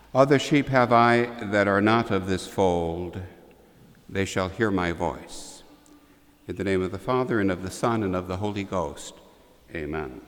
Other sheep have I that are not of this fold. They shall hear my voice. In the name of the Father, and of the Son, and of the Holy Ghost. Amen.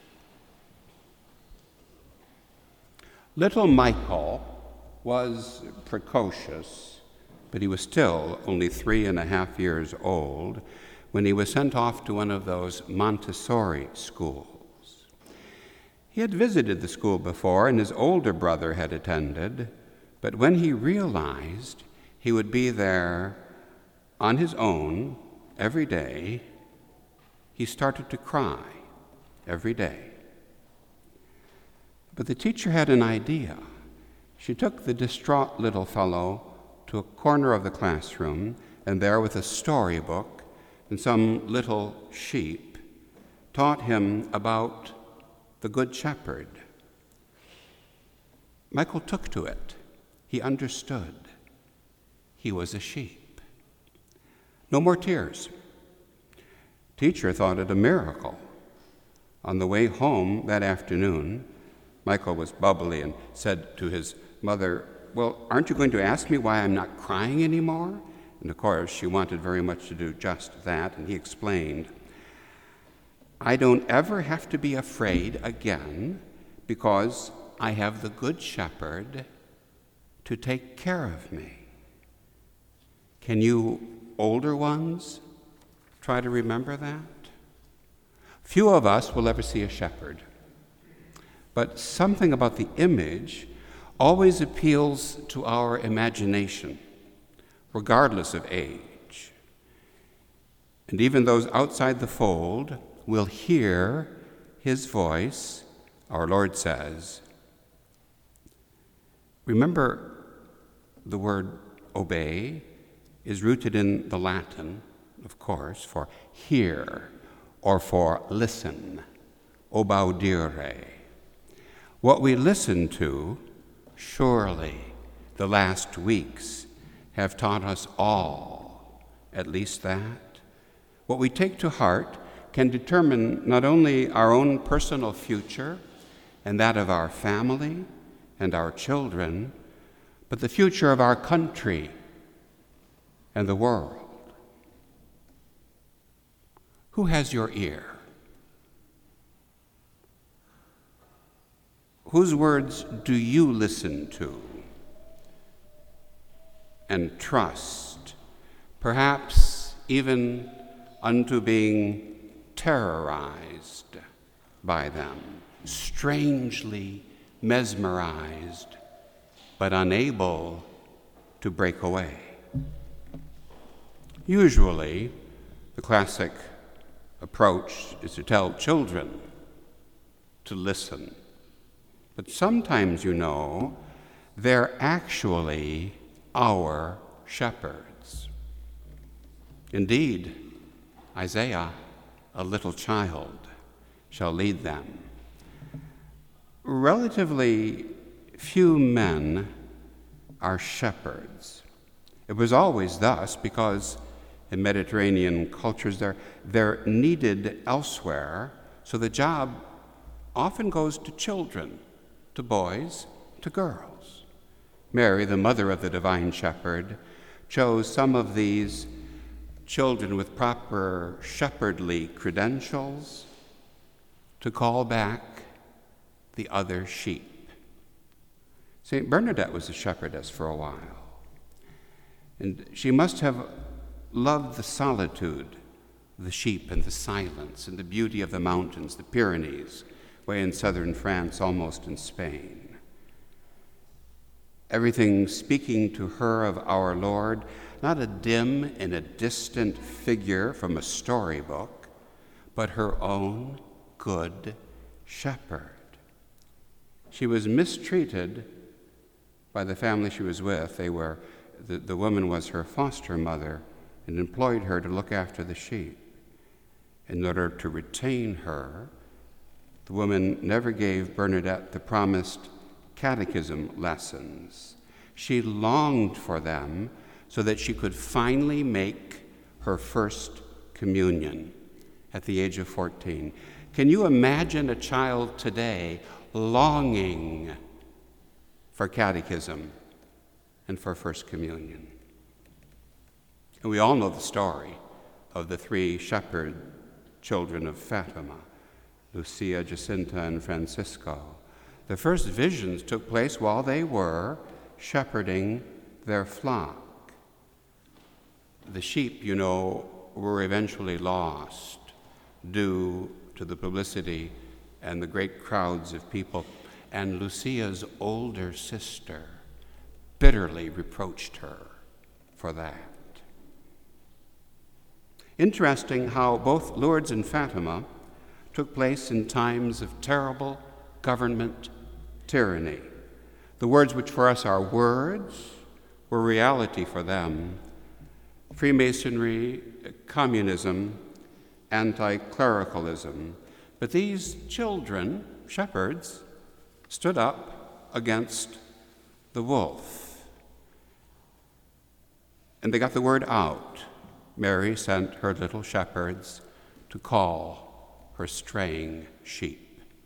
Little Michael was precocious, but he was still only 3.5 years old when he was sent off to one of those Montessori schools. He had visited the school before, and his older brother had attended, but when he realized he would be there on his own every day, he started to cry every day. But the teacher had an idea. She took the distraught little fellow to a corner of the classroom, and there, with a storybook and some little sheep, taught him about the Good Shepherd. Michael took to it. He understood. He was a sheep. No more tears. Teacher thought it a miracle. On the way home that afternoon, Michael was bubbly and said to his mother, "Well, aren't you going to ask me why I'm not crying anymore?" And of course, she wanted very much to do just that, and he explained, "I don't ever have to be afraid again because I have the Good Shepherd to take care of me." Can you older ones try to remember that? Few of us will ever see a shepherd, but something about the image always appeals to our imagination, regardless of age. And even those outside the fold will hear his voice, our Lord says. Remember, the word obey is rooted in the Latin, of course, for hear or for listen, obaudire. What we listen to, surely the last weeks have taught us all, at least that. What we take to heart can determine not only our own personal future and that of our family and our children, but the future of our country and the world. Who has your ear? Whose words do you listen to and trust, perhaps even unto being terrorized by them, strangely mesmerized, but unable to break away? Usually, the classic approach is to tell children to listen. But sometimes, they're actually our shepherds. Indeed, Isaiah, a little child, shall lead them. Relatively few men are shepherds. It was always thus because in Mediterranean cultures they're needed elsewhere, so the job often goes to children, to boys, to girls. Mary, the mother of the divine shepherd, chose some of these children with proper shepherdly credentials to call back the other sheep. St. Bernadette was a shepherdess for a while, and she must have loved the solitude of the sheep and the silence and the beauty of the mountains, the Pyrenees, way in southern France, almost in Spain. Everything speaking to her of our Lord, not a dim and a distant figure from a storybook, but her own good shepherd. She was mistreated by the family she was with. The woman was her foster mother and employed her to look after the sheep. In order to retain her, the woman never gave Bernadette the promised catechism lessons. She longed for them so that she could finally make her first communion at the age of 14. Can you imagine a child today longing for catechism, and for First Communion. And we all know the story of the three shepherd children of Fatima, Lucia, Jacinta, and Francisco. The first visions took place while they were shepherding their flock. The sheep, were eventually lost due to the publicity and the great crowds of people. And Lucia's older sister bitterly reproached her for that. Interesting how both Lourdes and Fatima took place in times of terrible government tyranny. The words which for us are words were reality for them. Freemasonry, communism, anti-clericalism. But these children, shepherds, stood up against the wolf. And they got the word out. Mary sent her little shepherds to call her straying sheep.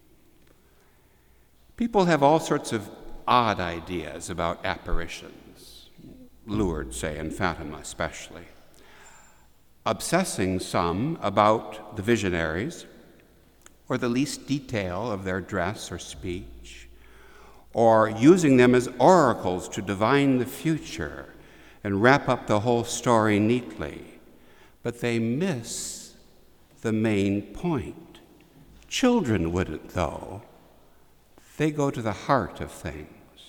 People have all sorts of odd ideas about apparitions, Lourdes, say, and Fatima especially, obsessing some about the visionaries or the least detail of their dress or speech, or using them as oracles to divine the future and wrap up the whole story neatly. But they miss the main point. Children wouldn't, though. They go to the heart of things.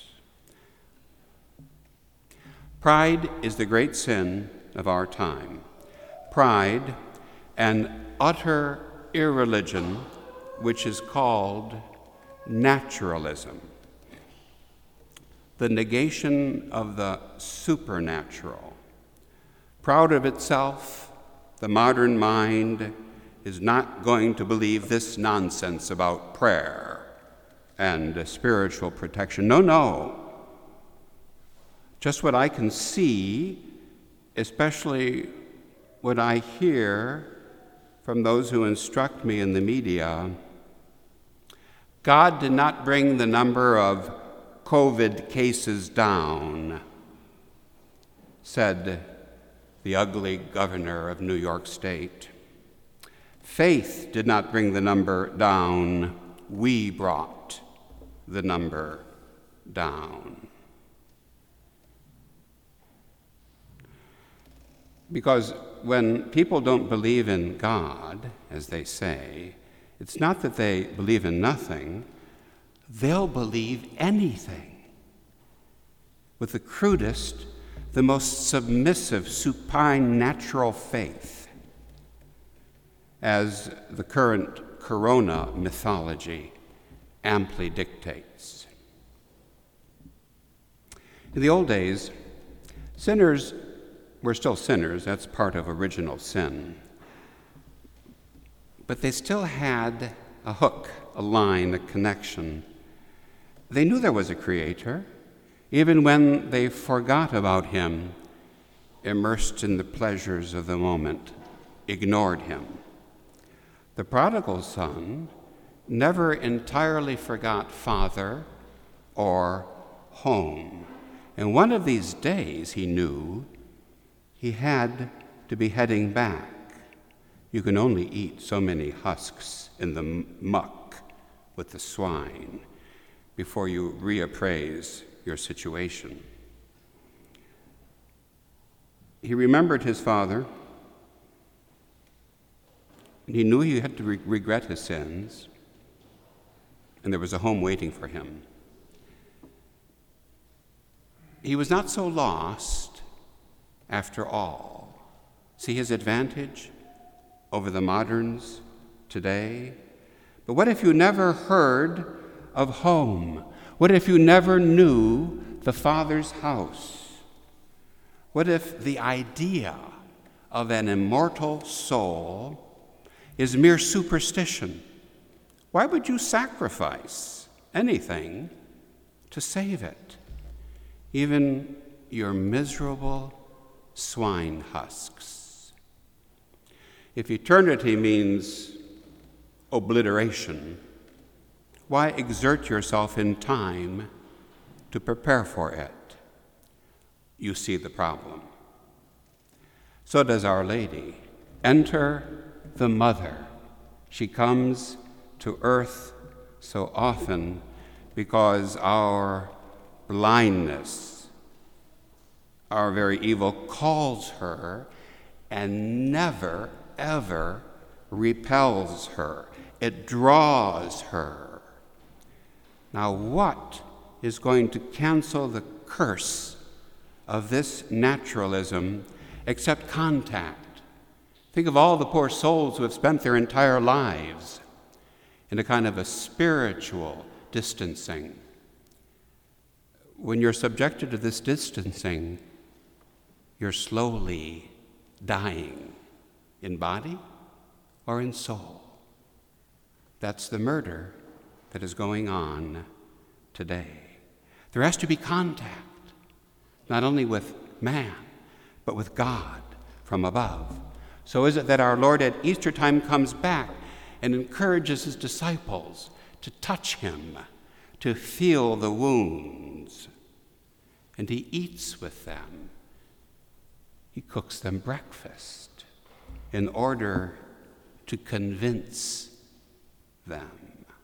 Pride is the great sin of our time. Pride and utter irreligion, which is called naturalism. The negation of the supernatural. Proud of itself, the modern mind is not going to believe this nonsense about prayer and spiritual protection. No. Just what I can see, especially what I hear from those who instruct me in the media. God did not bring the number of COVID cases down, said the ugly governor of New York State. Faith did not bring the number down. We brought the number down. Because when people don't believe in God, as they say, it's not that they believe in nothing, they'll believe anything. With the crudest, the most submissive, supine, natural faith, as the current corona mythology amply dictates. In the old days, sinners were still sinners. That's part of original sin. But they still had a hook, a line, a connection. They knew there was a creator, even when they forgot about him, immersed in the pleasures of the moment, ignored him. The prodigal son never entirely forgot father or home. And one of these days, he knew, he had to be heading back. You can only eat so many husks in the muck with the swine before you reappraise your situation. He remembered his father. He knew he had to regret his sins, and there was a home waiting for him. He was not so lost after all. See his advantage over the moderns today? But what if you never heard of home? What if you never knew the Father's house? What if the idea of an immortal soul is mere superstition? Why would you sacrifice anything to save it? Even your miserable swine husks. If eternity means obliteration, why exert yourself in time to prepare for it, you see the problem. So does Our Lady. Enter the Mother. She comes to earth so often because our blindness, our very evil, calls her and never, ever repels her. It draws her. Now, what is going to cancel the curse of this naturalism except contact? Think of all the poor souls who have spent their entire lives in a kind of a spiritual distancing. When you're subjected to this distancing, you're slowly dying in body or in soul. That's the murder that is going on today. There has to be contact, not only with man, but with God from above. So is it that our Lord at Easter time comes back and encourages his disciples to touch him, to feel the wounds, and he eats with them. He cooks them breakfast in order to convince them.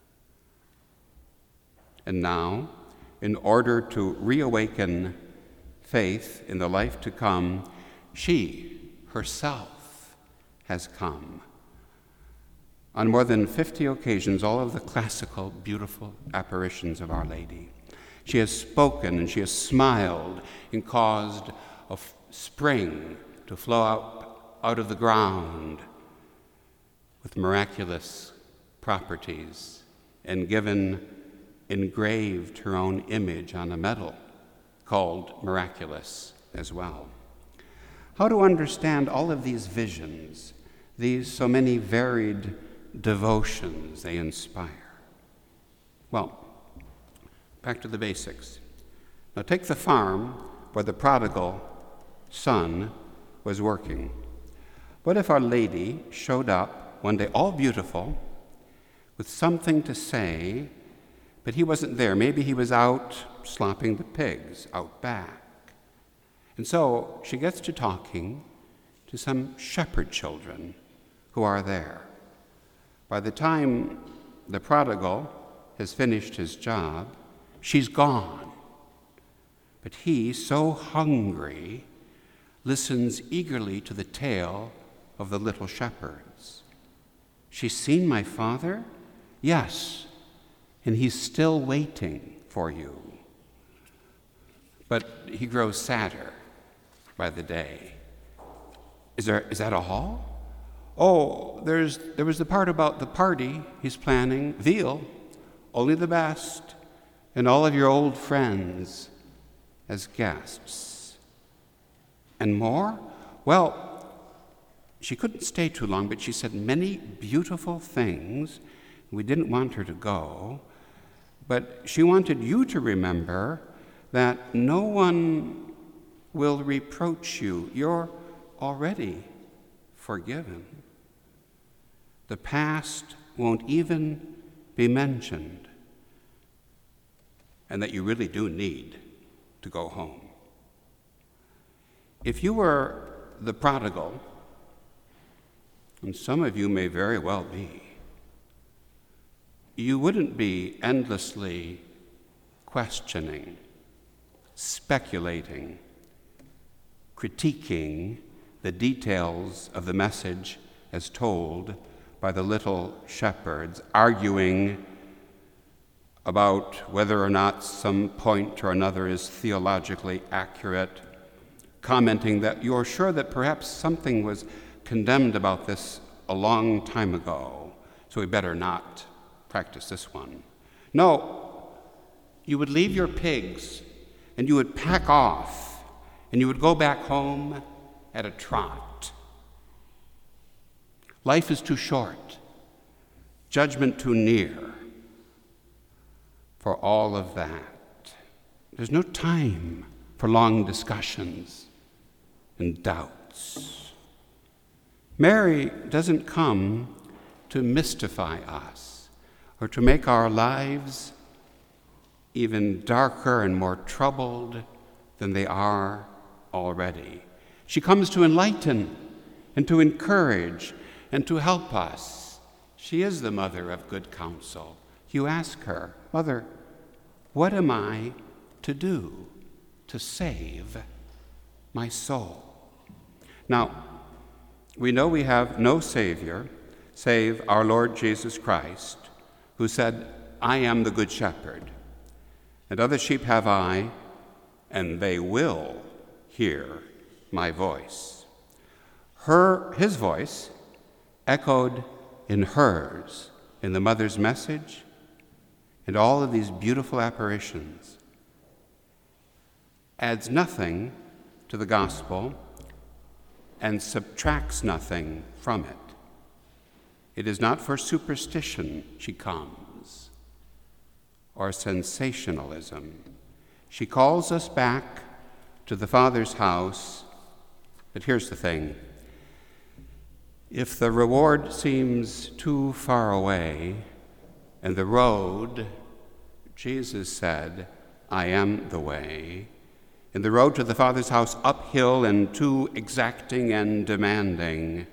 And now, in order to reawaken faith in the life to come, she herself has come. On more than 50 occasions, all of the classical, beautiful apparitions of Our Lady, she has spoken and she has smiled and caused a spring to flow out of the ground with miraculous properties and engraved her own image on a medal called Miraculous as well. How to understand all of these visions, these so many varied devotions they inspire? Well, back to the basics. Now take the farm where the prodigal son was working. What if Our Lady showed up one day, all beautiful, with something to say, but he wasn't there? Maybe he was out slopping the pigs out back. And so she gets to talking to some shepherd children who are there. By the time the prodigal has finished his job, she's gone. But he, so hungry, listens eagerly to the tale of the little shepherds. She's seen my father? Yes, and he's still waiting for you. But he grows sadder by the day. Is that all? Oh, there was the part about the party he's planning, veal, only the best, and all of your old friends as guests. And more? Well, she couldn't stay too long, but she said many beautiful things. We didn't want her to go, but she wanted you to remember that no one will reproach you. You're already forgiven. The past won't even be mentioned, and that you really do need to go home. If you were the prodigal, and some of you may very well be, you wouldn't be endlessly questioning, speculating, critiquing the details of the message as told by the little shepherds, arguing about whether or not some point or another is theologically accurate, commenting that you're sure that perhaps something was condemned about this a long time ago, so we better not practice this one. No, you would leave your pigs and you would pack off and you would go back home at a trot. Life is too short, judgment too near for all of that. There's no time for long discussions and doubts. Mary doesn't come to mystify us or to make our lives even darker and more troubled than they are already. She comes to enlighten and to encourage and to help us. She is the mother of good counsel. You ask her, Mother, what am I to do to save my soul? Now, we know we have no Savior save our Lord Jesus Christ, who said, I am the good shepherd, and other sheep have I, and they will hear my voice. His voice echoed in hers, in the mother's message, and all of these beautiful apparitions, adds nothing to the gospel and subtracts nothing from it. It is not for superstition she comes, or sensationalism. She calls us back to the Father's house, but here's the thing. If the reward seems too far away, and the road, Jesus said, I am the way, and the road to the Father's house uphill and too exacting and demanding,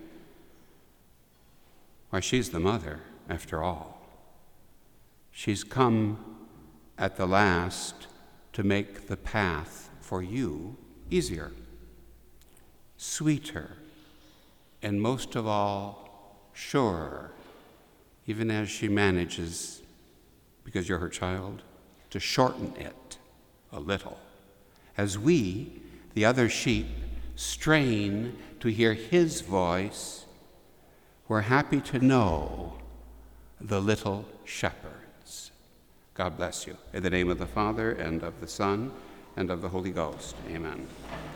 why, she's the mother, after all. She's come at the last to make the path for you easier, sweeter, and most of all, surer, even as she manages, because you're her child, to shorten it a little. As we, the other sheep, strain to hear his voice, we're happy to know the little shepherds. God bless you. In the name of the Father, and of the Son, and of the Holy Ghost. Amen.